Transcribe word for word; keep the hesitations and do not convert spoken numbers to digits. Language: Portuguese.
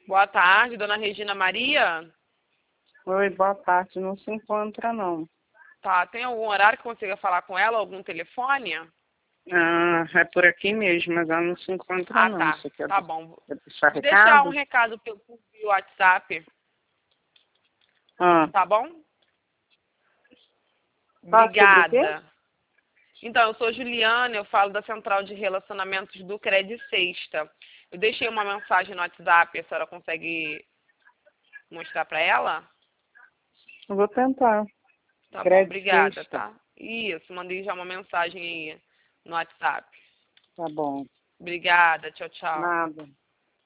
Boa tarde, dona Regina Maria. Oi, boa tarde. Não se encontra, não. Tá, tem algum horário que consiga falar com ela? Algum telefone? Ah, é por aqui mesmo, mas ela não se encontra, Ah, não. tá. Você quer, Tá bom. quer deixar Vou deixar um recado? recado pelo pelo WhatsApp, Ah, tá bom? fala sobre o quê? Obrigada. Então, eu sou Juliana, eu falo da Central de Relacionamentos do Credit Sexta. Eu deixei uma mensagem no WhatsApp, a senhora consegue mostrar para ela? Eu vou tentar. Tá bom, Crédito obrigada, sexta. tá? Isso, mandei já uma mensagem aí no WhatsApp. Tá bom. Obrigada, tchau, tchau. Nada.